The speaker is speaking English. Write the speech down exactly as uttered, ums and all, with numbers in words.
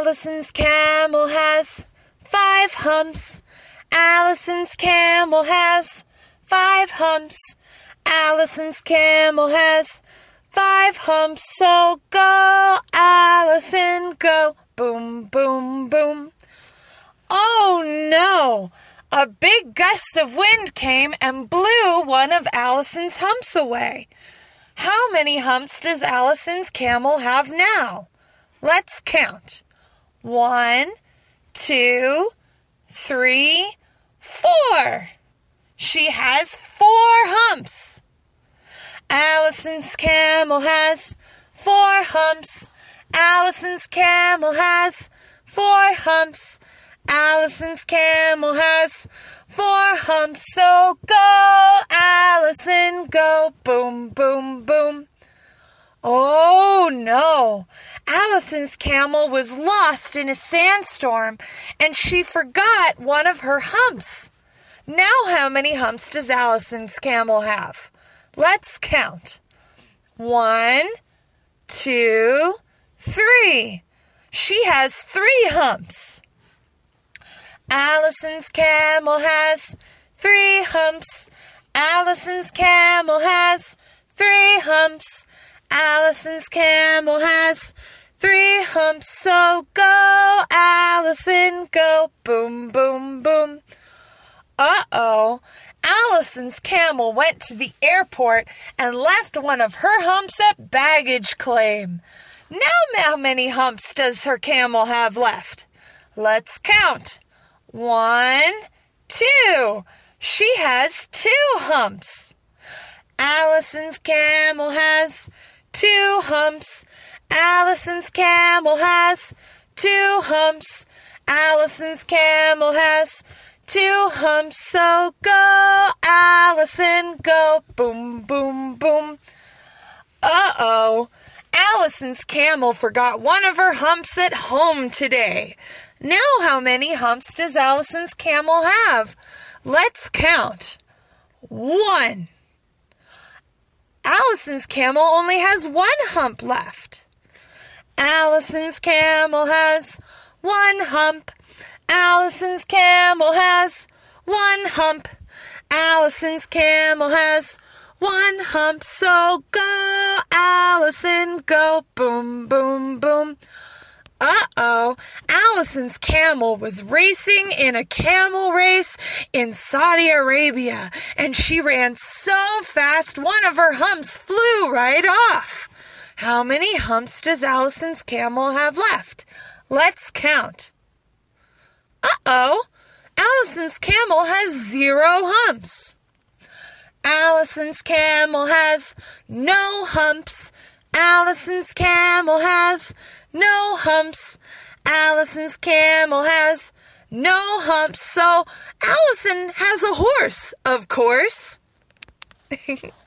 Allison's camel has five humps. Allison's camel has five humps. Allison's camel has five humps. So go, Allison, go. Boom, boom, boom. Oh no! A big gust of wind came and blew one of Allison's humps away. How many humps does Allison's camel have now? Let's count. One, two, three, four. She has four humps. Allison's camel has four humps. Allison's camel has four humps. Allison's camel has four humps. So go, Allison, go. Boom, boom, boom. Oh no! Allison's camel was lost in a sandstorm, and she forgot one of her humps. Now how many humps does Allison's camel have? Let's count. One, two, three. She has three humps. Allison's camel has three humps. Allison's camel has three humps. Allison's camel has three humps. So go, Allison, go. Boom, boom, boom. Uh-oh. Allison's camel went to the airport and left one of her humps at baggage claim. Now how many humps does her camel have left? Let's count. One, two. She has two humps. Allison's camel has two humps. Allison's camel has two humps. Allison's camel has two humps. So go, Allison, go. Boom, boom, boom. Uh-oh. Allison's camel forgot one of her humps at home today. Now how many humps does Allison's camel have? Let's count. One. Allison's camel only has one hump left. Allison's camel has one hump. Allison's camel has one hump. Allison's camel has one hump. So go, Allison, go. Boom, boom, boom. Uh-oh. Allison's camel was racing in a camel race in Saudi Arabia, and she ran so fast one of her humps flew right off. How many humps does Allison's camel have left? Let's count. Uh-oh. Allison's camel has zero humps. Allison's camel has no humps. Allison's camel has no humps. Allison's camel has no humps. So Allison has a horse, of course.